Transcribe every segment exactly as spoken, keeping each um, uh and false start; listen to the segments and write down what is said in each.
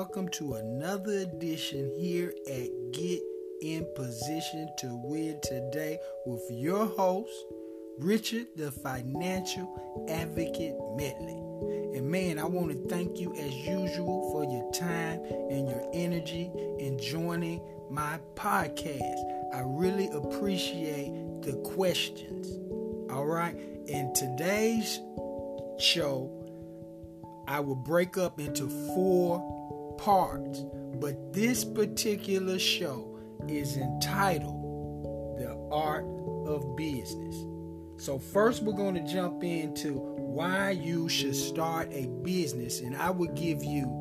welcome to another edition here at Get in Position to Win today with your host, Richard the Financial Advocate Medley. And man, I want to thank you as usual for your time and your energy in joining my podcast. I really appreciate the questions. All right. In today's show, I will break up into four parts, but this particular show is entitled The Art of Business. So first we're going to jump into why you should start a business, and I will give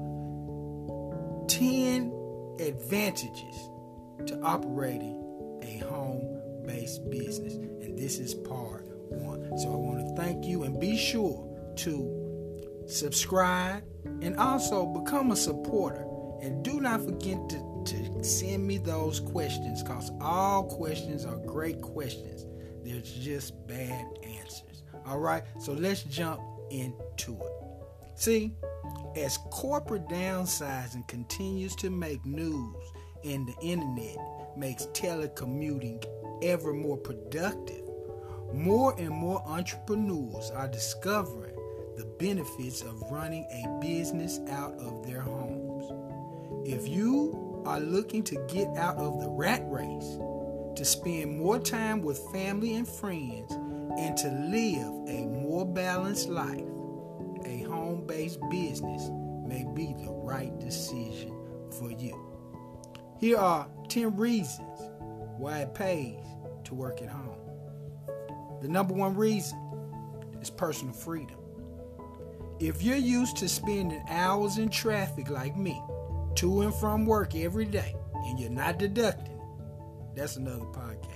you ten advantages to operating a home-based business, and this is part one. So I want to thank you, and be sure to subscribe and also become a supporter, and do not forget to, to send me those questions, because all questions are great questions. There's just bad answers. All right, so let's jump into it. See, as corporate downsizing continues to make news and the internet makes telecommuting ever more productive, more and more entrepreneurs are discovering the benefits of running a business out of their homes. If you are looking to get out of the rat race, to spend more time with family and friends, and to live a more balanced life, a home-based business may be the right decision for you. Here are ten reasons why it pays to work at home. The number one reason is personal freedom. If you're used to spending hours in traffic like me, to and from work every day, and you're not deducting it, that's another podcast.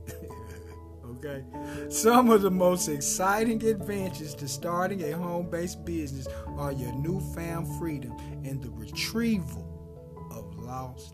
Okay? Some of the most exciting advantages to starting a home-based business are your newfound freedom and the retrieval of lost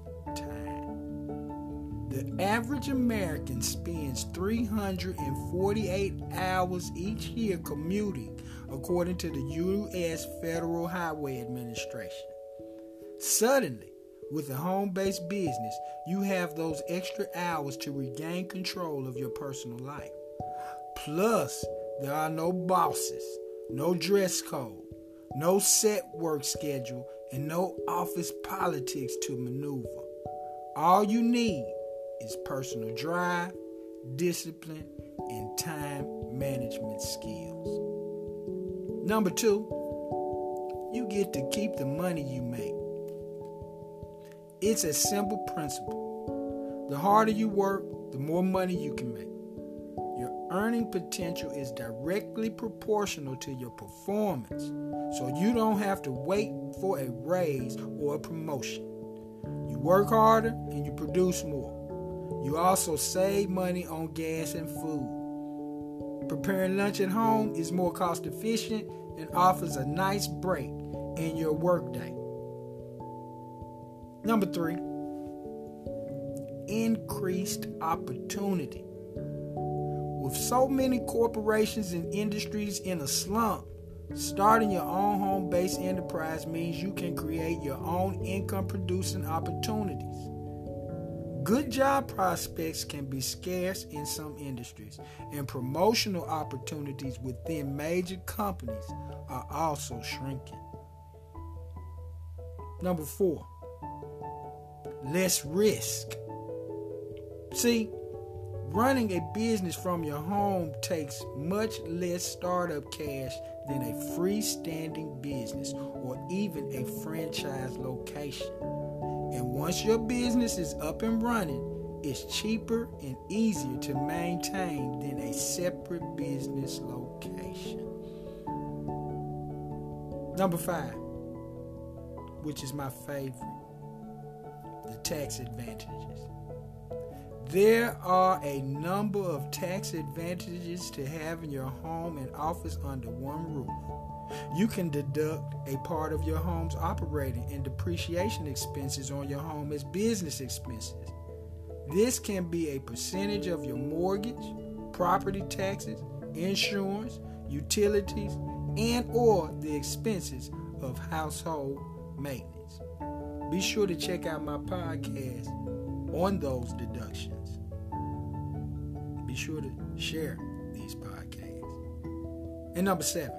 time. The average American spends three hundred forty-eight hours each year commuting, according to the U S Federal Highway Administration. Suddenly, with a home-based business, you have those extra hours to regain control of your personal life. Plus, there are no bosses, no dress code, no set work schedule, and no office politics to maneuver. All you need is personal drive, discipline, and time management skills. Number two, you get to keep the money you make. It's a simple principle. The harder you work, the more money you can make. Your earning potential is directly proportional to your performance, so you don't have to wait for a raise or a promotion. You work harder and you produce more. You also save money on gas and food. Preparing lunch at home is more cost efficient and offers a nice break in your workday. Number three, increased opportunity. With so many corporations and industries in a slump, starting your own home-based enterprise means you can create your own income-producing opportunities. Good job prospects can be scarce in some industries, and promotional opportunities within major companies are also shrinking. Number four, less risk. See, running a business from your home takes much less startup cash than a freestanding business or even a franchise location. And once your business is up and running, it's cheaper and easier to maintain than a separate business location. Number five, which is my favorite, the tax advantages. There are a number of tax advantages to having your home and office under one roof. You can deduct a part of your home's operating and depreciation expenses on your home as business expenses. This can be a percentage of your mortgage, property taxes, insurance, utilities, and or the expenses of household maintenance. Be sure to check out my podcast on those deductions. Be sure to share these podcasts. And number seven,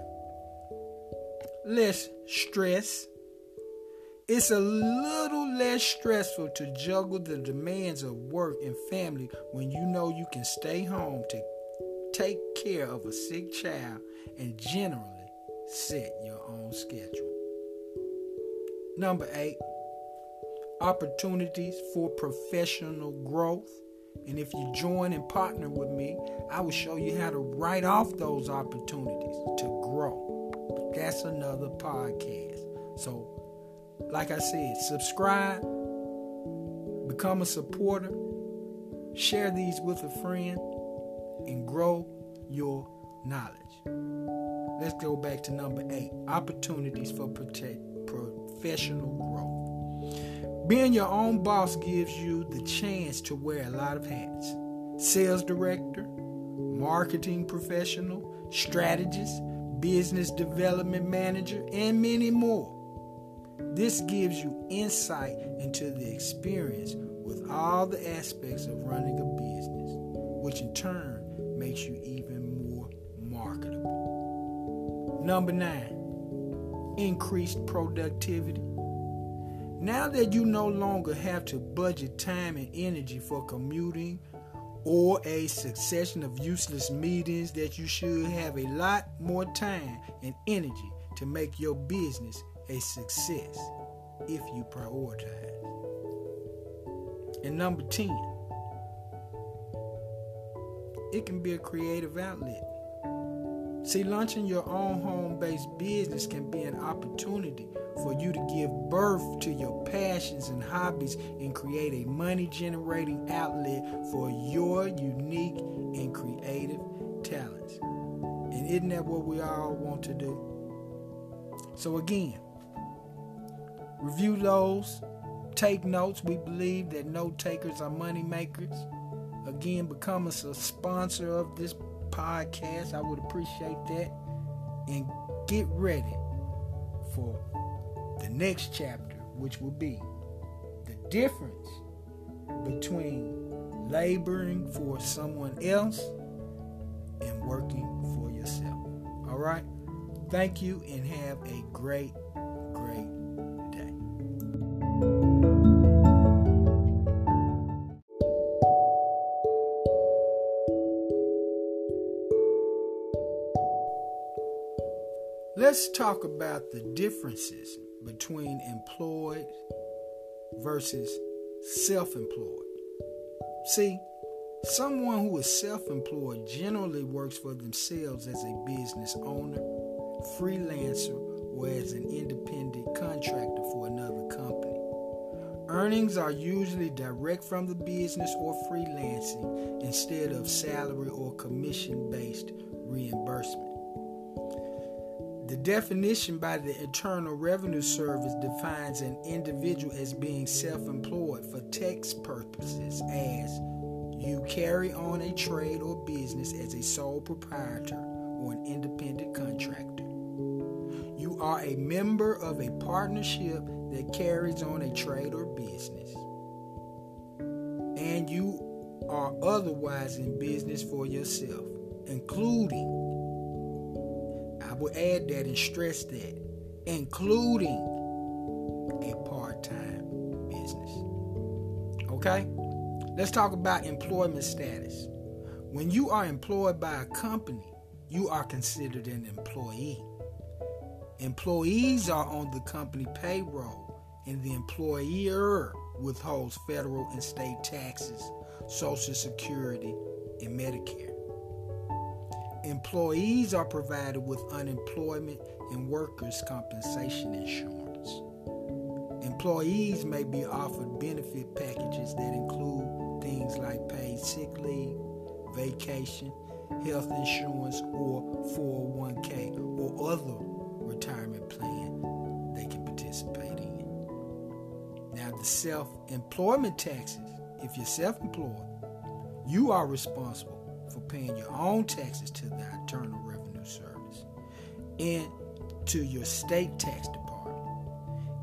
less stress. It's a little less stressful to juggle the demands of work and family when you know you can stay home to take care of a sick child and generally set your own schedule. Number eight, opportunities for professional growth. And if you join and partner with me, I will show you how to write off those opportunities to grow. But that's another podcast. So, like I said, subscribe, become a supporter, share these with a friend, and grow your knowledge. Let's go back to number eight, opportunities for protect, professional growth. Being your own boss gives you the chance to wear a lot of hats. Sales director, marketing professional, strategist, business development manager, and many more. This gives you insight into the experience with all the aspects of running a business, which in turn makes you even more marketable. Number nine, increased productivity. Now that you no longer have to budget time and energy for commuting or a succession of useless meetings, that you should have a lot more time and energy to make your business a success if you prioritize. And number ten, it can be a creative outlet. See, launching your own home-based business can be an opportunity for you to give birth to your passions and hobbies and create a money-generating outlet for your unique and creative talents. And isn't that what we all want to do? So again, review those, take notes. We believe that note takers are money makers. Again, become a sponsor of this podcast. I would appreciate that. And get ready for the next chapter, which will be the difference between laboring for someone else and working for yourself. All right? Thank you and have a great, great day. Let's talk about the differences between employed versus self-employed. See, someone who is self-employed generally works for themselves as a business owner, freelancer, or as an independent contractor for another company. Earnings are usually direct from the business or freelancing instead of salary or commission-based reimbursement. The definition by the Internal Revenue Service defines an individual as being self-employed for tax purposes as you carry on a trade or business as a sole proprietor or an independent contractor. You are a member of a partnership that carries on a trade or business, and you are otherwise in business for yourself, including, I will add that and stress that, including a part-time business. Okay? Let's talk about employment status. When you are employed by a company, you are considered an employee. Employees are on the company payroll, and the employer withholds federal and state taxes, Social Security, and Medicare. Employees are provided with unemployment and workers' compensation insurance. Employees may be offered benefit packages that include things like paid sick leave, vacation, health insurance, or four oh one k or other retirement plan they can participate in. Now, the self-employment taxes, if you're self-employed, you are responsible for paying your own taxes to the Internal Revenue Service and to your state tax department.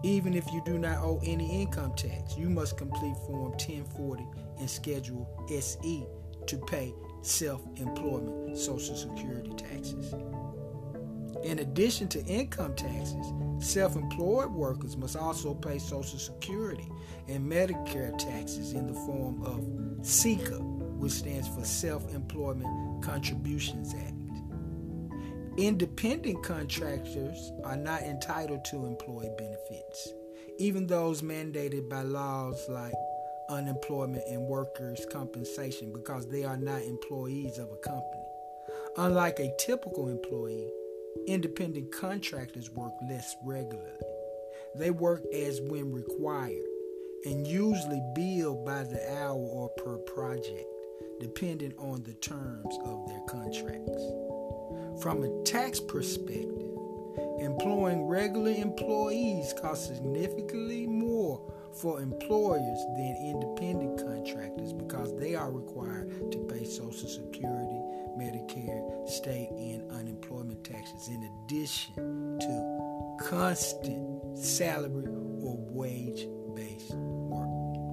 Even if you do not owe any income tax, you must complete Form ten forty and Schedule S E to pay self-employment Social Security taxes. In addition to income taxes, self-employed workers must also pay Social Security and Medicare taxes in the form of SECA, which stands for Self-Employment Contributions Act. Independent contractors are not entitled to employee benefits, even those mandated by laws like unemployment and workers' compensation, because they are not employees of a company. Unlike a typical employee, independent contractors work less regularly. They work as when required and usually billed by the hour or per project, depending on the terms of their contracts. From a tax perspective, employing regular employees costs significantly more for employers than independent contractors because they are required to pay Social Security, Medicare, state, and unemployment taxes in addition to constant salary or wage-based work.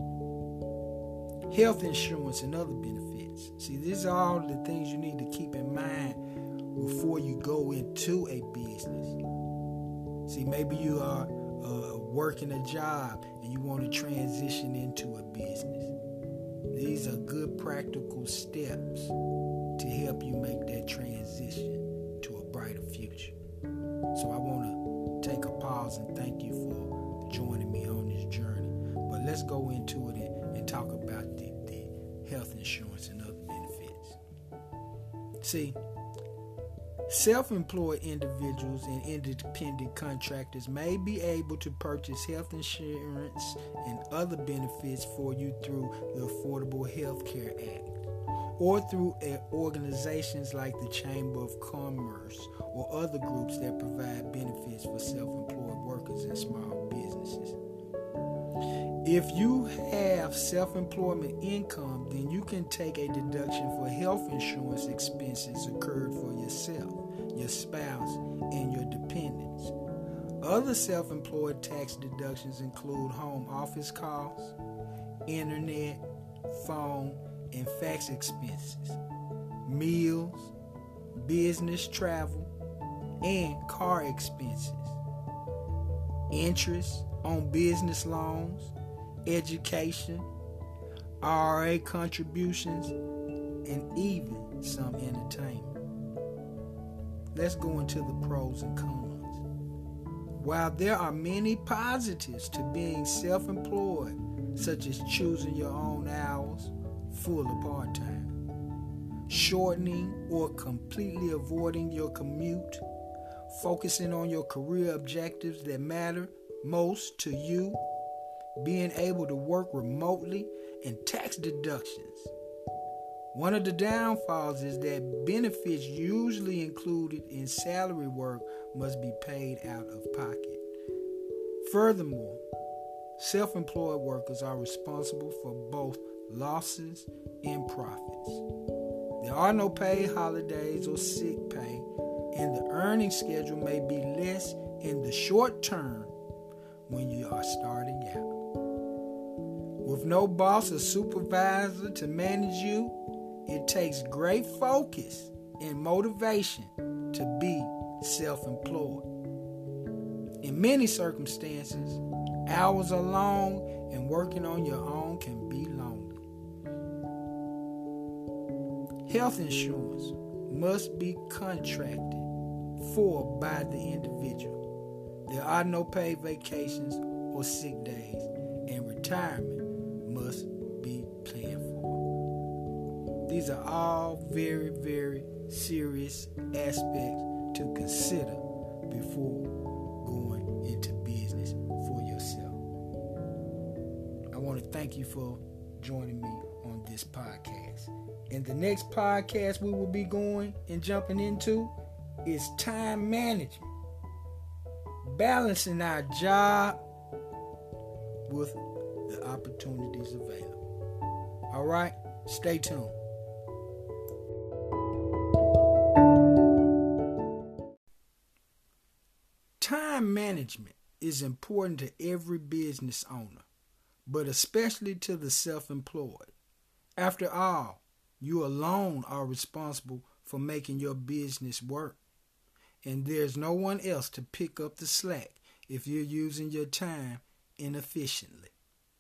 Health insurance and other benefits. See, these are all the things you need to keep in mind before you go into a business. See, maybe you are uh, working a job and you want to transition into a business. These are good practical steps to help you make that transition to a brighter future. So I want to take a pause and thank you for joining me on this journey. But let's go into it and, and talk about the, the health insurance and other benefits. See, self-employed individuals and independent contractors may be able to purchase health insurance and other benefits for you through the Affordable Health Care Act or through organizations like the Chamber of Commerce or other groups that provide benefits for self-employed workers and small businesses. If you have self-employment income, then you can take a deduction for health insurance expenses incurred for yourself, your spouse, and your dependents. Other self-employed tax deductions include home office costs, internet, phone, and fax expenses, meals, business travel, and car expenses, interest on business loans, education, I R A contributions, and even some entertainment. Let's go into the pros and cons. While there are many positives to being self-employed, such as choosing your own hours, full or part-time, shortening or completely avoiding your commute, focusing on your career objectives that matter most to you, being able to work remotely, and tax deductions. One of the downfalls is that benefits usually included in salary work must be paid out of pocket. Furthermore, self-employed workers are responsible for both losses and profits. There are no paid holidays or sick pay, and the earning schedule may be less in the short term when you are starting out. With no boss or supervisor to manage you, it takes great focus and motivation to be self-employed. In many circumstances, hours are long and working on your own can be lonely. Health insurance must be contracted for by the individual. There are no paid vacations or sick days, and retirement must be planned for. These are all very, very serious aspects to consider before going into business for yourself. I want to thank you for joining me on this podcast. And the next podcast we will be going and jumping into is time management. Balancing our job with the opportunities available. All right, stay tuned. Time management is important to every business owner, but especially to the self-employed. After all, you alone are responsible for making your business work, and there's no one else to pick up the slack if you're using your time inefficiently.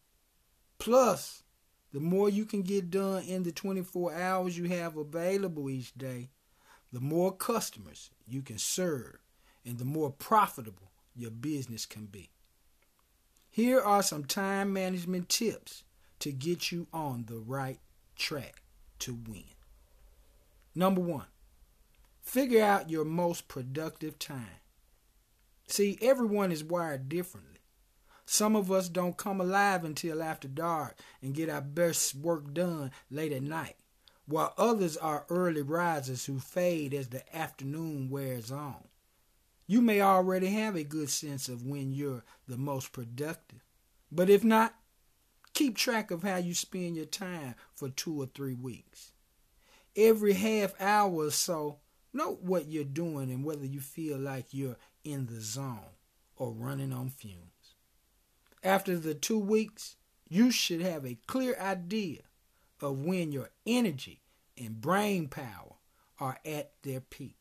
Plus, the more you can get done in the twenty-four hours you have available each day, the more customers you can serve and the more profitable your business can be. Here are some time management tips to get you on the right track to win. Number one, figure out your most productive time. See, everyone is wired differently. Some of us don't come alive until after dark and get our best work done late at night, while others are early risers who fade as the afternoon wears on. You may already have a good sense of when you're the most productive, but if not, keep track of how you spend your time for two or three weeks. Every half hour or so, note what you're doing and whether you feel like you're in the zone or running on fumes. After the two weeks, you should have a clear idea of when your energy and brain power are at their peak.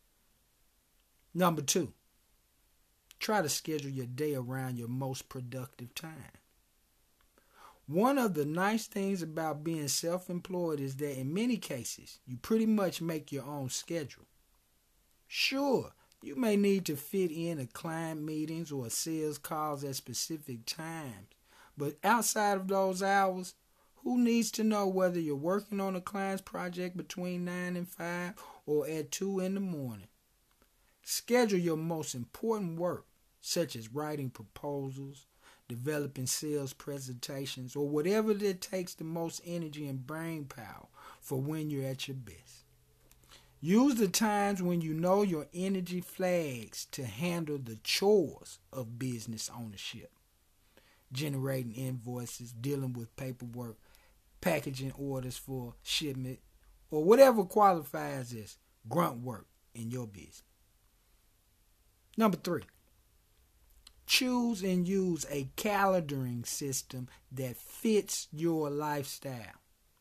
Number two, try to schedule your day around your most productive time. One of the nice things about being self-employed is that in many cases, you pretty much make your own schedule. Sure, you may need to fit in a client meetings or sales calls at specific times, but outside of those hours, who needs to know whether you're working on a client's project between nine and five or at two in the morning? Schedule your most important work, such as writing proposals, developing sales presentations, or whatever that takes the most energy and brain power for when you're at your best. Use the times when you know your energy flags to handle the chores of business ownership. Generating invoices, dealing with paperwork, packaging orders for shipment, or whatever qualifies as grunt work in your business. Number three, choose and use a calendaring system that fits your lifestyle.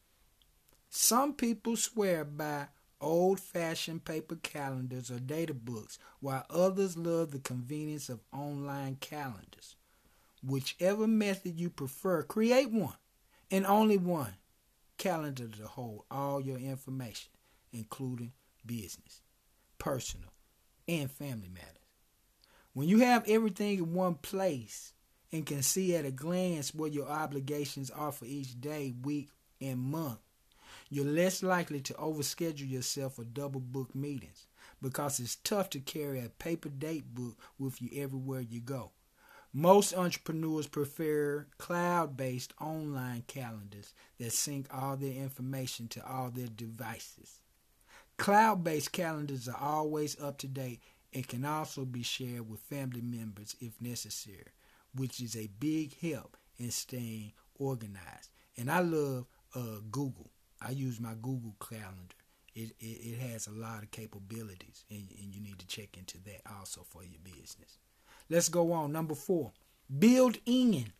Some people swear by old-fashioned paper calendars or data books, while others love the convenience of online calendars. Whichever method you prefer, create one, and only one, calendar to hold all your information, including business, personal, and family matters. When you have everything in one place and can see at a glance what your obligations are for each day, week, and month, you're less likely to overschedule yourself or double book meetings because it's tough to carry a paper date book with you everywhere you go. Most entrepreneurs prefer cloud-based online calendars that sync all their information to all their devices. Cloud-based calendars are always up to date and can also be shared with family members if necessary, which is a big help in staying organized. And I love uh, Google. I use my Google Calendar. It, it it has a lot of capabilities, and, and you need to check into that also for your business. Let's go on. Number four, build in.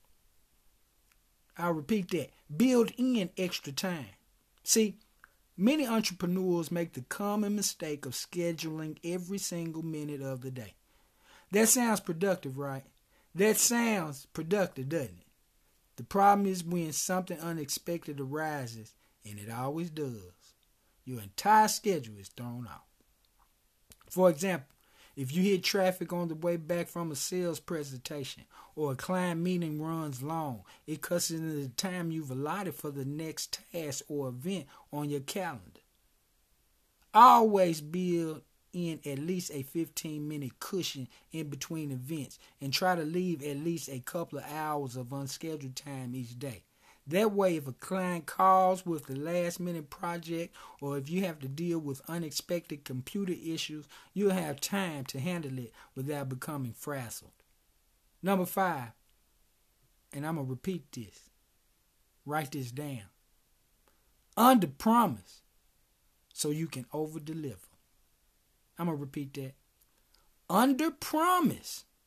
I'll repeat that. Build in extra time. See, many entrepreneurs make the common mistake of scheduling every single minute of the day. That sounds productive, right? That sounds productive, doesn't it? The problem is when something unexpected arises, and it always does, your entire schedule is thrown off. For example, if you hit traffic on the way back from a sales presentation or a client meeting runs long, it cuts into the time you've allotted for the next task or event on your calendar. Always build in at least a fifteen minute cushion in between events and try to leave at least a couple of hours of unscheduled time each day. That way, if a client calls with the last minute project or if you have to deal with unexpected computer issues, you'll have time to handle it without becoming frazzled. Number five, and I'm going to repeat this. Write this down. Under promise so you can over deliver. I'm going to repeat that. Under promise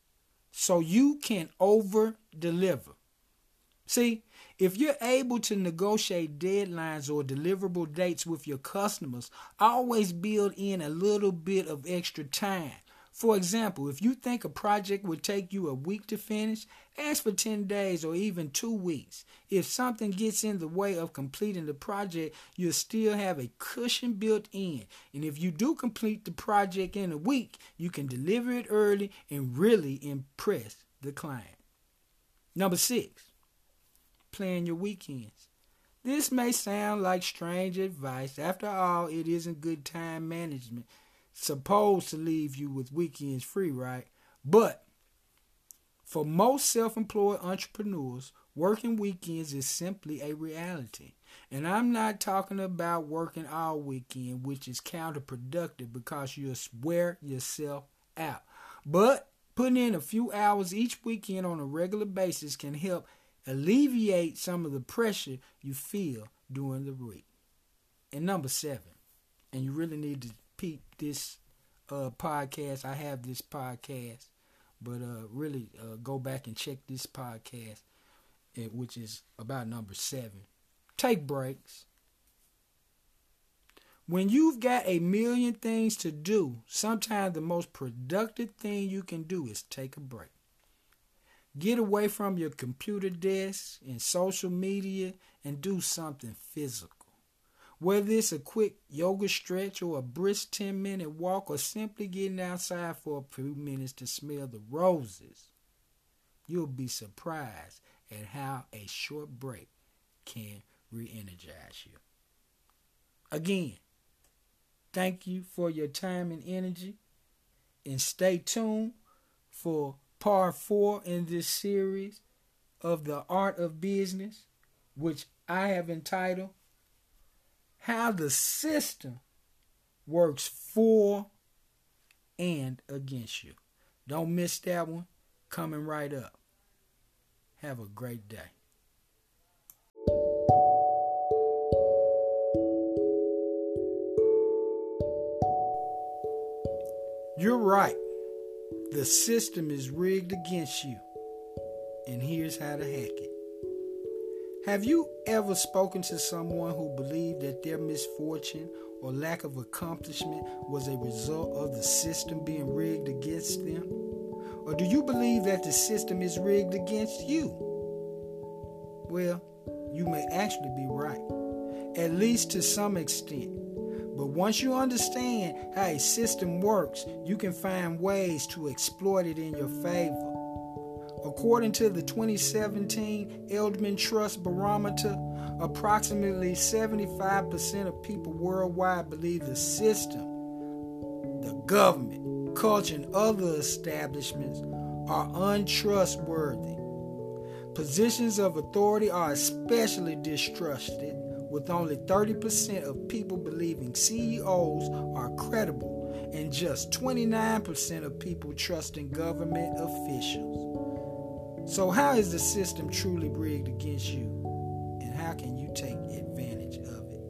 so you can over deliver. See, if you're able to negotiate deadlines or deliverable dates with your customers, always build in a little bit of extra time. For example, if you think a project would take you a week to finish, ask for ten days or even two weeks. If something gets in the way of completing the project, you'll still have a cushion built in. And if you do complete the project in a week, you can deliver it early and really impress the client. Number six, plan your weekends. This may sound like strange advice. After all, it isn't good time management supposed to leave you with weekends free, right? But for most self-employed entrepreneurs, working weekends is simply a reality. And I'm not talking about working all weekend, which is counterproductive because you'll wear yourself out. But putting in a few hours each weekend on a regular basis can help alleviate some of the pressure you feel during the week. And number seven, and you really need to peep this uh, podcast. I have this podcast, but uh, really uh, go back and check this podcast, which is about number seven. Take breaks. When you've got a million things to do, sometimes the most productive thing you can do is take a break. Get away from your computer desk and social media and do something physical. Whether it's a quick yoga stretch or a brisk ten-minute walk or simply getting outside for a few minutes to smell the roses, you'll be surprised at how a short break can re-energize you. Again, thank you for your time and energy, and stay tuned for part four in this series of The Art of Business, which I have entitled How the System Works For and Against You. Don't miss that one. Coming right up. Have a great day. You're right. The system is rigged against you. And here's how to hack it. Have you ever spoken to someone who believed that their misfortune or lack of accomplishment was a result of the system being rigged against them? Or do you believe that the system is rigged against you? Well, you may actually be right, at least to some extent. But once you understand how a system works, you can find ways to exploit it in your favor. According to the twenty seventeen Edelman Trust Barometer, approximately seventy-five percent of people worldwide believe the system, the government, culture, and other establishments are untrustworthy. Positions of authority are especially distrusted, with only thirty percent of people believing C E Os are credible and just twenty-nine percent of people trusting government officials. So how is the system truly rigged against you, and how can you take advantage of it?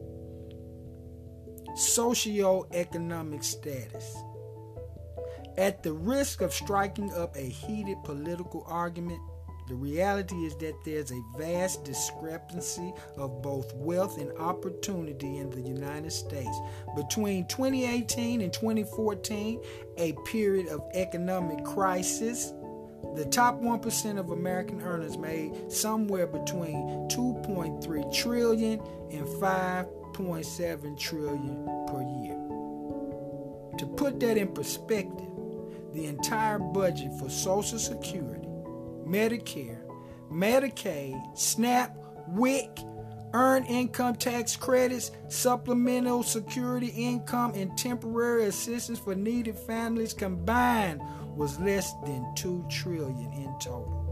Socioeconomic status. At the risk of striking up a heated political argument, the reality is that there's a vast discrepancy of both wealth and opportunity in the United States. Between twenty eighteen and twenty fourteen, a period of economic crisis, the top one percent of American earners made somewhere between two point three trillion dollars and five point seven trillion dollars per year. To put that in perspective, the entire budget for Social Security, Medicare, Medicaid, SNAP, W I C, Earned Income Tax Credits, Supplemental Security Income, and Temporary Assistance for Needy Families combined was less than two trillion dollars in total.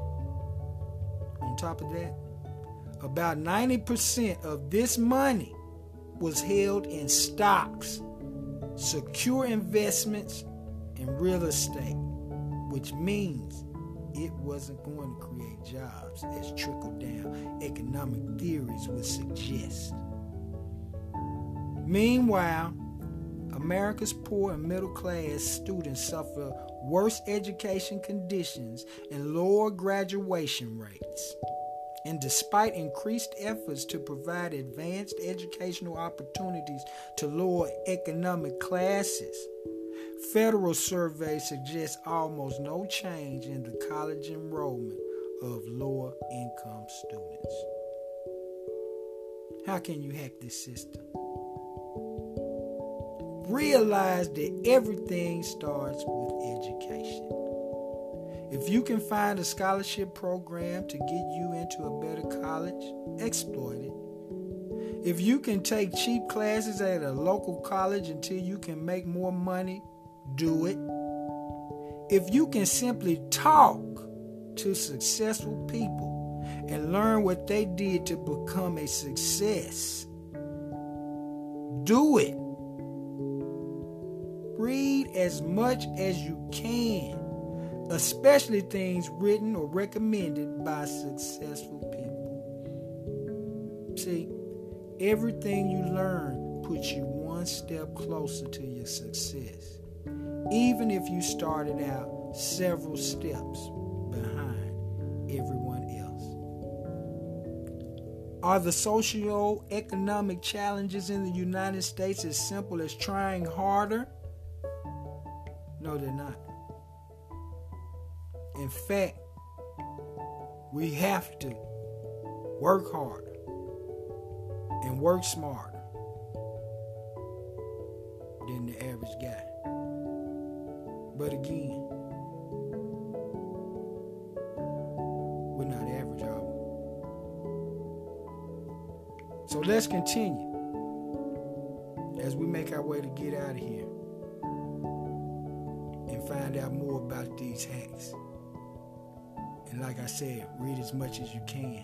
On top of that, about ninety percent of this money was held in stocks, secure investments, and real estate, which means it wasn't going to create jobs as trickle-down economic theories would suggest. Meanwhile, America's poor and middle class students suffer worse education conditions and lower graduation rates. And despite increased efforts to provide advanced educational opportunities to lower economic classes, federal surveys suggest almost no change in the college enrollment of lower income students. How can you hack this system? Realize that everything starts with education. If you can find a scholarship program to get you into a better college, exploit it. If you can take cheap classes at a local college until you can make more money, do it. If you can simply talk to successful people and learn what they did to become a success, do it. Read as much as you can, especially things written or recommended by successful people. See, everything you learn puts you one step closer to your success, even if you started out several steps behind everyone else. Are the socio-economic challenges in the United States as simple as trying harder? No, they're not. In fact, we have to work harder and work smarter than the average guy. But again, we're not average, are we? So let's continue as we make our way to get out of here and find out more about these hacks. And like I said, read as much as you can.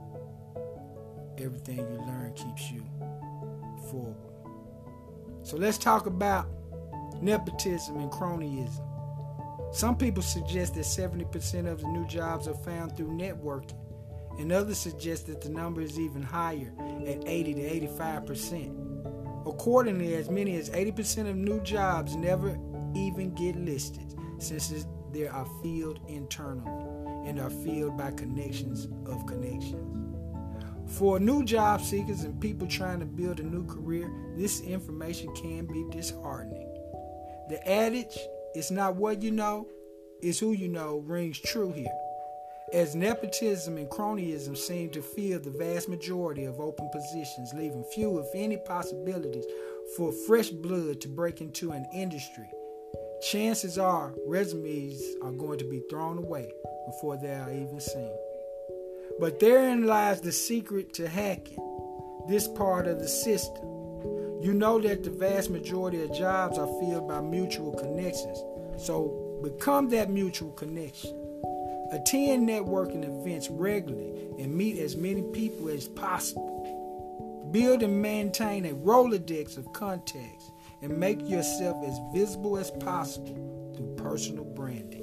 Everything you learn keeps you forward. So let's talk about nepotism and cronyism. Some people suggest that seventy percent of the new jobs are found through networking, and others suggest that the number is even higher at eighty to eighty-five percent. Accordingly, as many as eighty percent of new jobs never even get listed, since they are filled internally and are filled by connections of connections. For new job seekers and people trying to build a new career, this information can be disheartening. The adage, "It's not what you know, it's who you know," rings true here, as nepotism and cronyism seem to fill the vast majority of open positions, leaving few, if any, possibilities for fresh blood to break into an industry. Chances are resumes are going to be thrown away before they are even seen. But therein lies the secret to hacking this part of the system. You know that the vast majority of jobs are filled by mutual connections, so become that mutual connection. Attend networking events regularly and meet as many people as possible. Build and maintain a Rolodex of contacts and make yourself as visible as possible through personal branding.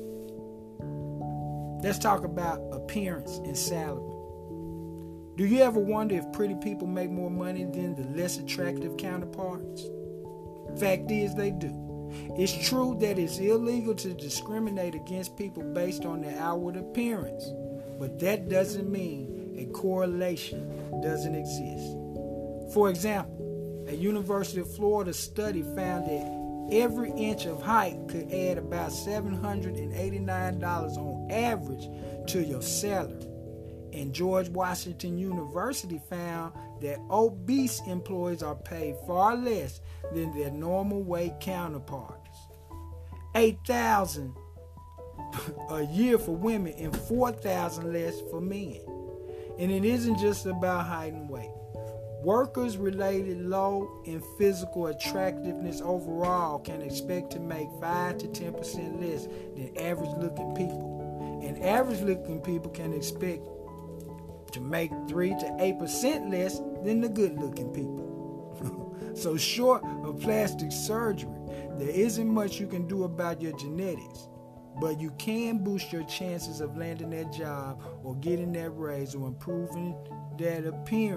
Let's talk about appearance and salary. Do you ever wonder if pretty people make more money than the less attractive counterparts? Fact is, they do. It's true that it's illegal to discriminate against people based on their outward appearance, but that doesn't mean a correlation doesn't exist. For example, a University of Florida study found that every inch of height could add about seven hundred eighty-nine dollars on average to your salary. And George Washington University found that obese employees are paid far less than their normal weight counterparts. eight thousand dollars a year for women and four thousand dollars less for men. And it isn't just about height and weight. Workers related low in physical attractiveness overall can expect to make five to ten percent less than average looking people. And average looking people can expect to make three to eight percent less than the good looking people. So short of plastic surgery, there isn't much you can do about your genetics, but you can boost your chances of landing that job or getting that raise or improving that appearance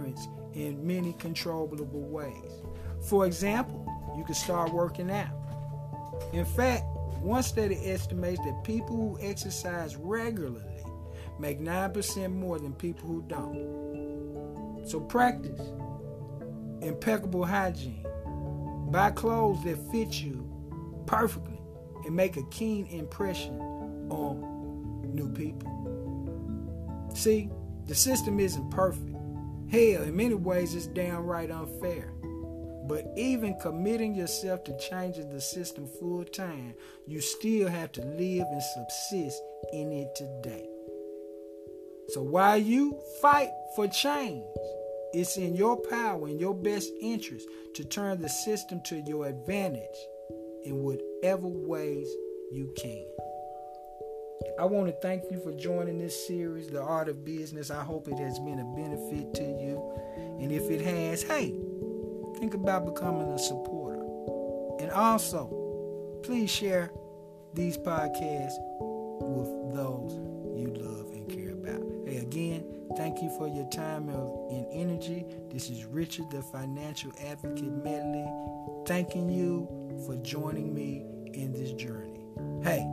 in many controllable ways. For example, you can start working out. In fact, one study estimates that people who exercise regularly make nine percent more than people who don't. So practice impeccable hygiene. Buy clothes that fit you perfectly and make a keen impression on new people. See, the system isn't perfect. Hell, in many ways it's downright unfair. But even committing yourself to changing the system full time, you still have to live and subsist in it today. So while you fight for change, it's in your power and your best interest to turn the system to your advantage in whatever ways you can. I want to thank you for joining this series, The Art of Business. I hope it has been a benefit to you. And if it has, hey, think about becoming a supporter. And also, please share these podcasts with those you love and care about. Hey, again, thank you for your time and energy. This is Richard, the Financial Advocate Medley, thanking you for joining me in this journey. Hey,